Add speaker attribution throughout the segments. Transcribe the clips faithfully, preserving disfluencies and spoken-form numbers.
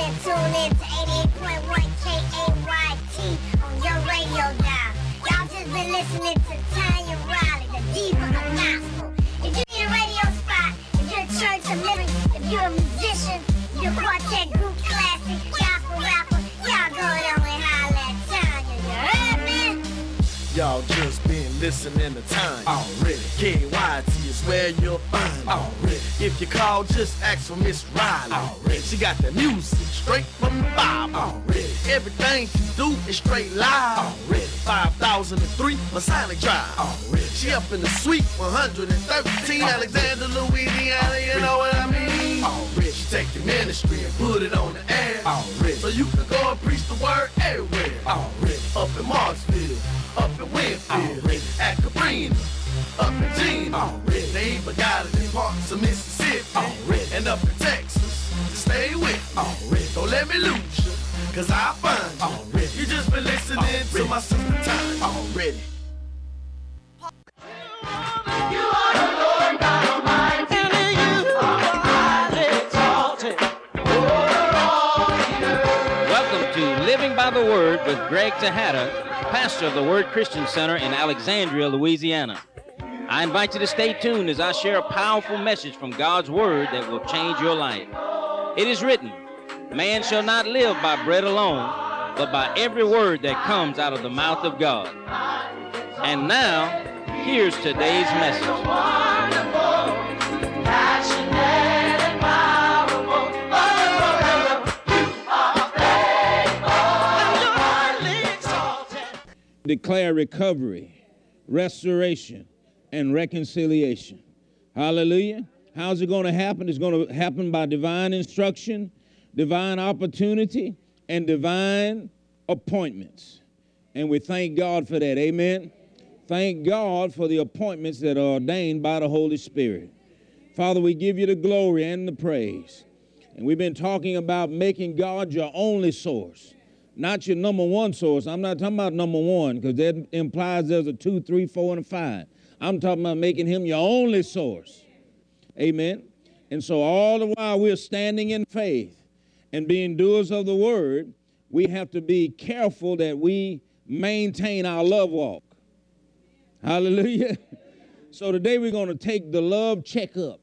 Speaker 1: and tune in to eighty-eight point one K A Y T on your radio dial. Y'all just been listening to Tanya Riley, the diva of gospel. If you need a radio spot, if you're a church of living, if you're a musician, you're a quartet group, classic, gospel rapper, y'all go down and holler at Tanya. You heard me?
Speaker 2: Y'all just been listening to Tanya. Already. K Y T is where you'll find. Already. If you call, just ask for Miss Riley. Already. She got the music straight from the Bible. Already. Everything she do is straight live. Already. five thousand three Masonic Drive. Already. She up in the suite one hundred thirteen Alexander, Louisiana. You know what I mean? Already. She take the ministry and put it on the air. Already. So you can go and preach the word everywhere. Already. Up in Marksville, up in Winfield, at Cabrina, up in Gina. Already. They even got it in parts of Mississippi. Already. And up in Texas. Just stay with me. Already. Don't let me lose you, cause I'll find you. Already. You just been listening Already. To my sister Time. Already.
Speaker 3: You are the Lord God Almighty. And you are highly exalted over all the earth.
Speaker 4: Welcome to Living by the Word with Greg Tejada, pastor of the Word Christian Center in Alexandria, Louisiana. I invite you to stay tuned as I share a powerful message from God's Word that will change your life. It is written, man shall not live by bread alone, but by every word that comes out of the mouth of God. And now, here's today's message.
Speaker 5: Declare recovery, restoration, and reconciliation. Hallelujah. How's it going to happen? It's going to happen by divine instruction, divine opportunity, and divine appointments. And we thank God for that. Amen. Thank God for the appointments that are ordained by the Holy Spirit. Father, we give you the glory and the praise. And we've been talking about making God your only source, not your number one source. I'm not talking about number one, because that implies there's a two, three, four, and a five. I'm talking about making him your only source. Amen. And so all the while we're standing in faith and being doers of the word, we have to be careful that we maintain our love walk. Hallelujah. So today we're going to take the love checkup.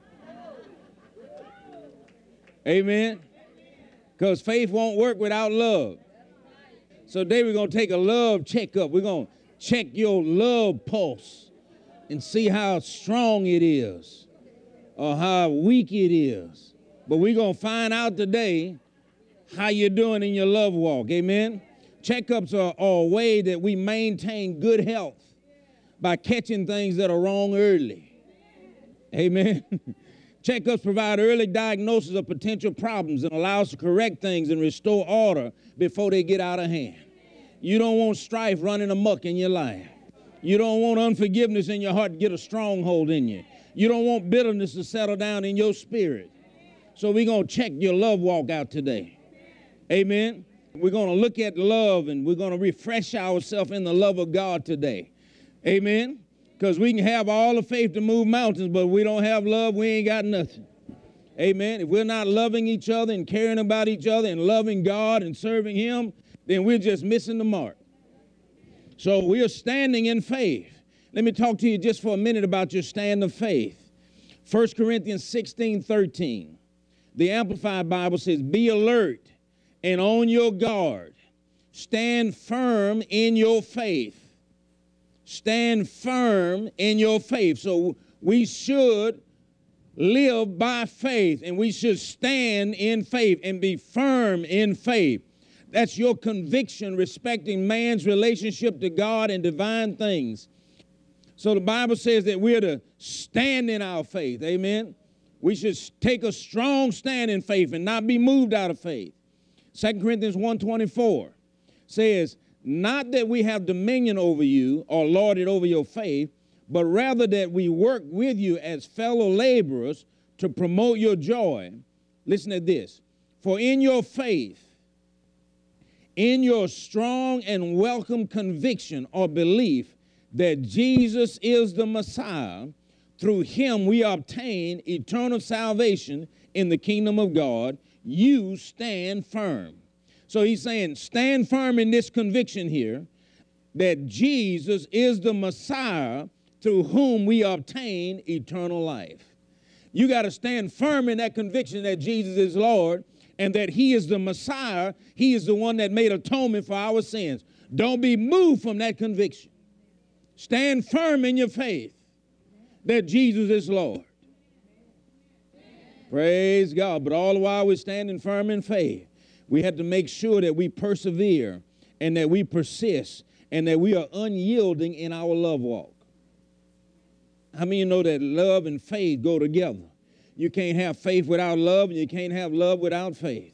Speaker 5: Amen. Because faith won't work without love. So today we're going to take a love checkup. We're going to check your love pulse and see how strong it is or how weak it is. But we're going to find out today how you're doing in your love walk. Amen. Checkups are, are a way that we maintain good health by catching things that are wrong early. Amen. Checkups provide early diagnosis of potential problems and allow us to correct things and restore order before they get out of hand. You don't want strife running amok in your life. You don't want unforgiveness in your heart to get a stronghold in you. You don't want bitterness to settle down in your spirit. So we're going to check your love walk out today. Amen. We're going to look at love and we're going to refresh ourselves in the love of God today. Amen. Because we can have all the faith to move mountains, but we don't have love, we ain't got nothing. Amen. If we're not loving each other and caring about each other and loving God and serving him, then we're just missing the mark. So we are standing in faith. Let me talk to you just for a minute about your stand of faith. First Corinthians sixteen thirteen. The Amplified Bible says, be alert and on your guard. Stand firm in your faith. Stand firm in your faith. So we should live by faith, and we should stand in faith and be firm in faith. That's your conviction respecting man's relationship to God and divine things. So the Bible says that we're to stand in our faith. Amen. We should take a strong stand in faith and not be moved out of faith. Second Corinthians one twenty-four says, not that we have dominion over you or lorded over your faith, but rather that we work with you as fellow laborers to promote your joy. Listen to this. For in your faith, in your strong and welcome conviction or belief that Jesus is the Messiah, through him we obtain eternal salvation in the kingdom of God. you stand firm. So he's saying, stand firm in this conviction here that Jesus is the Messiah through whom we obtain eternal life. You got to stand firm in that conviction that Jesus is Lord and that he is the Messiah. He is the one that made atonement for our sins. Don't be moved from that conviction. Stand firm in your faith that Jesus is Lord. Praise God. But all the while we're standing firm in faith, we have to make sure that we persevere and that we persist and that we are unyielding in our love walk. How many of you know that love and faith go together? You can't have faith without love, and you can't have love without faith.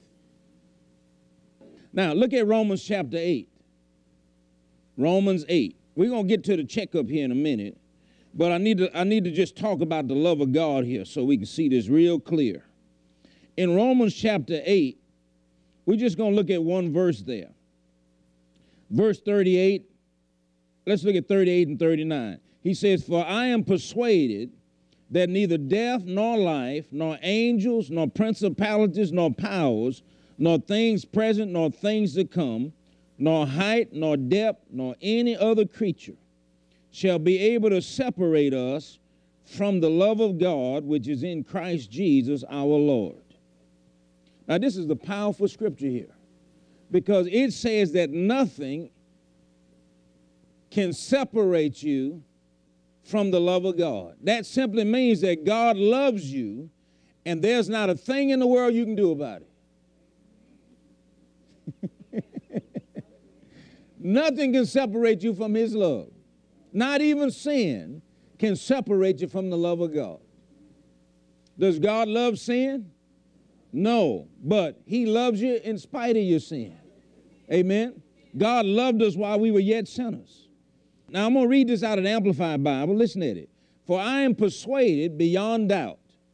Speaker 5: Now, look at Romans chapter eight. Romans eight. We're going to get to the checkup here in a minute, but I need to, I need to just talk about the love of God here so we can see this real clear. In Romans chapter eight, we're just going to look at one verse there. Verse thirty-eight. Let's look at thirty-eight and thirty-nine. He says, for I am persuaded that neither death nor life, nor angels, nor principalities, nor powers, nor things present, nor things to come, nor height, nor depth, nor any other creature shall be able to separate us from the love of God, which is in Christ Jesus our Lord. Now, this is the powerful scripture here, because it says that nothing can separate you from the love of God. That simply means that God loves you, and there's not a thing in the world you can do about it. Nothing can separate you from his love. Not even sin can separate you from the love of God. Does God love sin? No, but he loves you in spite of your sin. Amen? God loved us while we were yet sinners. Now, I'm going to read this out of the Amplified Bible. Listen at it. For I am persuaded beyond doubt,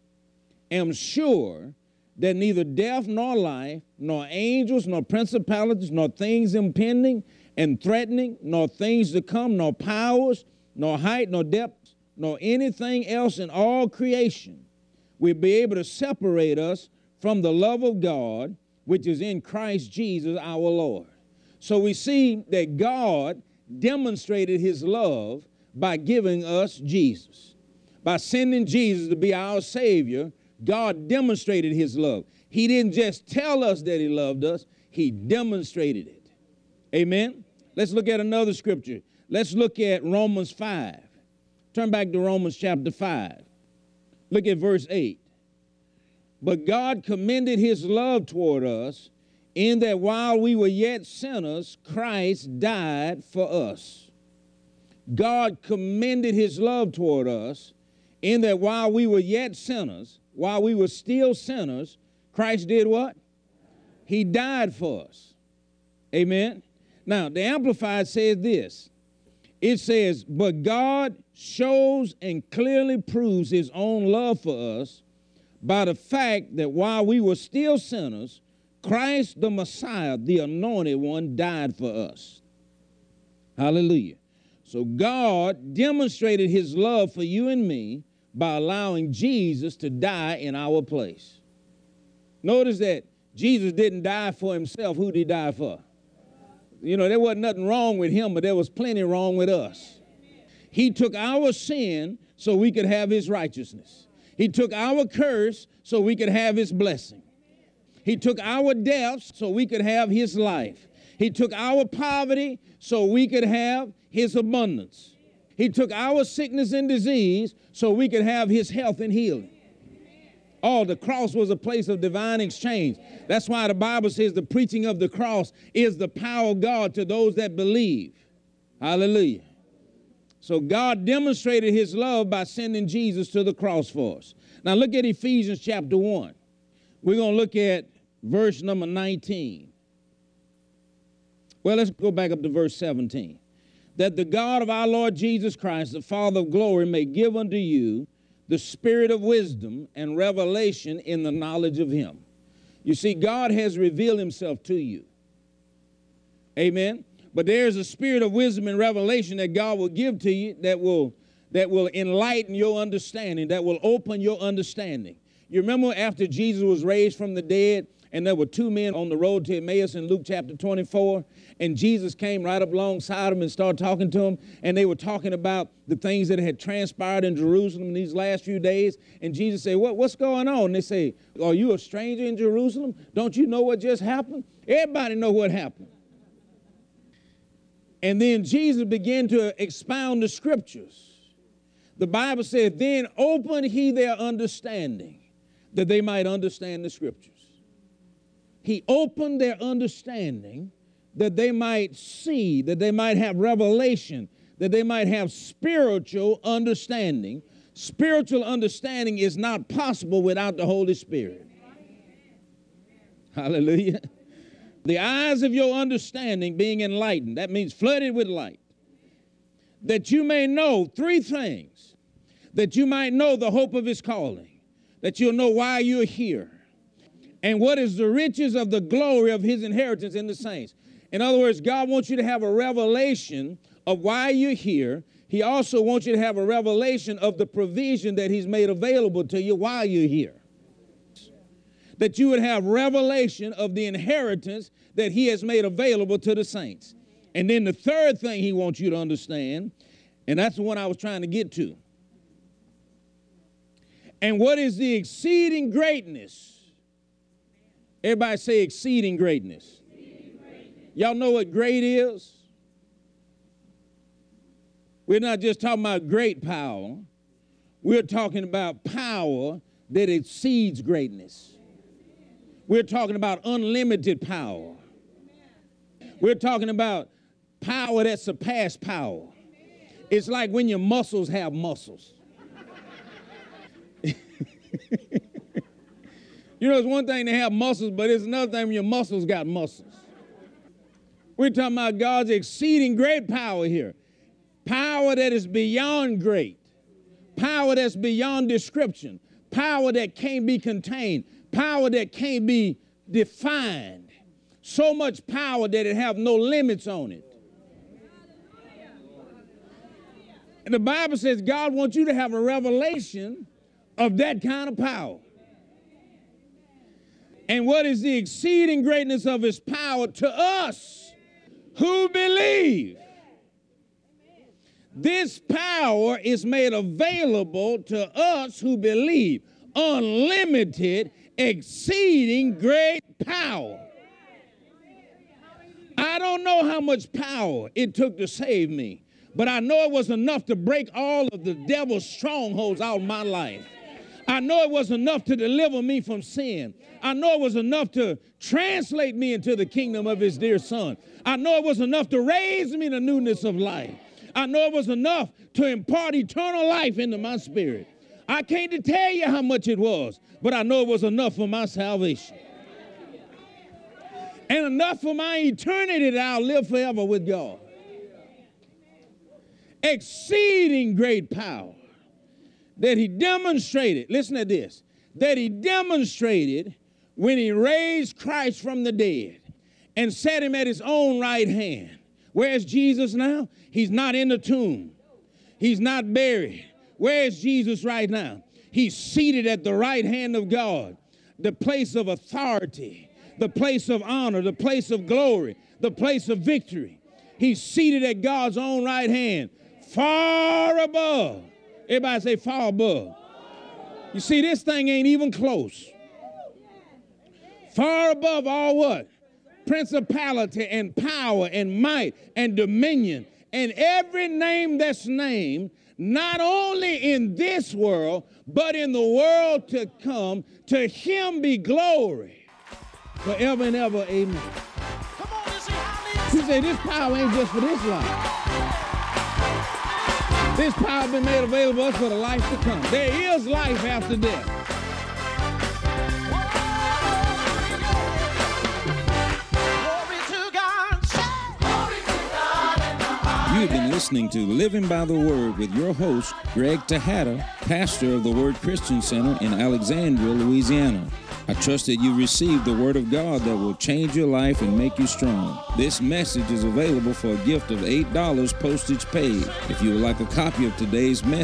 Speaker 5: am sure that neither death nor life, nor angels, nor principalities, nor things impending and threatening, nor things to come, nor powers, nor height, nor depth, nor anything else in all creation will be able to separate us from the love of God, which is in Christ Jesus our Lord. So we see that God demonstrated his love by giving us Jesus. By sending Jesus to be our Savior, God demonstrated his love. He didn't just tell us that he loved us, he demonstrated it. Amen? Let's look at another scripture. Let's look at Romans five. Turn back to Romans chapter five. Look at verse eight. But God commended his love toward us in that while we were yet sinners, Christ died for us. God commended his love toward us in that while we were yet sinners, while we were still sinners, Christ did what? He died for us. Amen? Now, the Amplified says this. It says, but God shows and clearly proves his own love for us by the fact that while we were still sinners, Christ the Messiah, the anointed one, died for us. Hallelujah. So God demonstrated his love for you and me by allowing Jesus to die in our place. Notice that Jesus didn't die for himself. Who did he die for? You know, there wasn't nothing wrong with him, but there was plenty wrong with us. He took our sin so we could have his righteousness. He took our curse so we could have his blessing. He took our deaths so we could have his life. He took our poverty so we could have his abundance. He took our sickness and disease so we could have his health and healing. Oh, the cross was a place of divine exchange. That's why the Bible says the preaching of the cross is the power of God to those that believe. Hallelujah. So God demonstrated his love by sending Jesus to the cross for us. Now look at Ephesians chapter one. We're going to look at verse number nineteen. Well, let's go back up to verse seventeen. That the God of our Lord Jesus Christ, the Father of glory, may give unto you the spirit of wisdom and revelation in the knowledge of him. You see, God has revealed himself to you. Amen? But there's a spirit of wisdom and revelation that God will give to you that will, that will enlighten your understanding, that will open your understanding. You remember after Jesus was raised from the dead, and there were two men on the road to Emmaus in Luke chapter twenty-four, and Jesus came right up alongside them and started talking to them, and they were talking about the things that had transpired in Jerusalem in these last few days, and Jesus said, what, what's going on? And they say, are you a stranger in Jerusalem? Don't you know what just happened? Everybody know what happened. And then Jesus began to expound the scriptures. The Bible said, then opened he their understanding, that they might understand the scriptures. He opened their understanding that they might see, that they might have revelation, that they might have spiritual understanding. Spiritual understanding is not possible without the Holy Spirit. Hallelujah. The eyes of your understanding being enlightened, that means flooded with light, that you may know three things, that you might know the hope of his calling, that you'll know why you're here, and what is the riches of the glory of his inheritance in the saints. In other words, God wants you to have a revelation of why you're here. He also wants you to have a revelation of the provision that he's made available to you while you're here. That you would have revelation of the inheritance that he has made available to the saints. And then the third thing he wants you to understand, and that's the one I was trying to get to. And what is the exceeding greatness? Everybody say exceeding greatness. Exceeding greatness. Y'all know what great is? We're not just talking about great power. We're talking about power that exceeds greatness. We're talking about unlimited power. We're talking about power that surpasses power. It's like when your muscles have muscles. You know, it's one thing to have muscles, but it's another thing when your muscles got muscles. We're talking about God's exceeding great power here. Power that is beyond great. Power that's beyond description. Power that can't be contained. Power that can't be defined. So much power that it have no limits on it. And the Bible says God wants you to have a revelation of that kind of power. And what is the exceeding greatness of his power to us who believe? This power is made available to us who believe. Unlimited, exceeding great power. I don't know how much power it took to save me, but I know it was enough to break all of the devil's strongholds out of my life. I know it was enough to deliver me from sin. I know it was enough to translate me into the kingdom of his dear son. I know it was enough to raise me to newness of life. I know it was enough to impart eternal life into my spirit. I can't tell you how much it was, but I know it was enough for my salvation. And enough for my eternity that I'll live forever with God. Exceeding great power that he demonstrated, listen to this, that he demonstrated when he raised Christ from the dead and set him at his own right hand. Where's Jesus now? He's not in the tomb. He's not buried. Where is Jesus right now? He's seated at the right hand of God, the place of authority, the place of honor, the place of glory, the place of victory. He's seated at God's own right hand, far above. Everybody say far above. You see, this thing ain't even close. Far above all what? Principality and power and might and dominion and every name that's named, not only in this world, but in the world to come. To him be glory forever and ever. Amen.
Speaker 3: Come on and say hallelujah.
Speaker 5: You say this power ain't just for this life. This power been made available to us for the life to come. There is life after death.
Speaker 6: You've been listening to Living by the Word with your host, Greg Tejada, pastor of the Word Christian Center in Alexandria, Louisiana. I trust that you received the Word of God that will change your life and make you strong. This message is available for a gift of eight dollars postage paid. If you would like a copy of today's message,